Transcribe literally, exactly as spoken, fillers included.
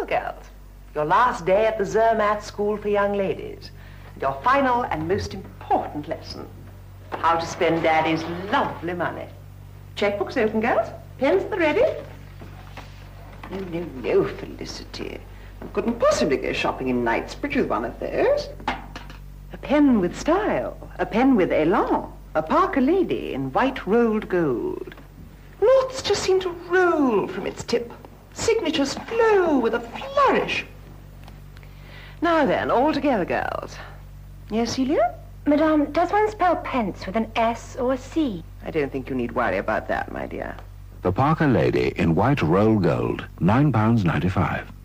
Well, girls, your last day at the Zermatt School for Young Ladies. Your final and most important lesson. How to spend Daddy's lovely money. Checkbooks open, girls. Pens at the ready. No, no, no, Felicity. You couldn't possibly go shopping in Knightsbridge with one of those. A pen with style. A pen with élan. A Parker Lady in white rolled gold. Knots just seem to roll from its tip. Signatures flow with a flourish. Now then, all together, girls. Yes, Celia? Madame, does one spell pence with an S or a C? I don't think you need worry about that, my dear. The Parker Lady in white roll gold, nine pounds ninety-five.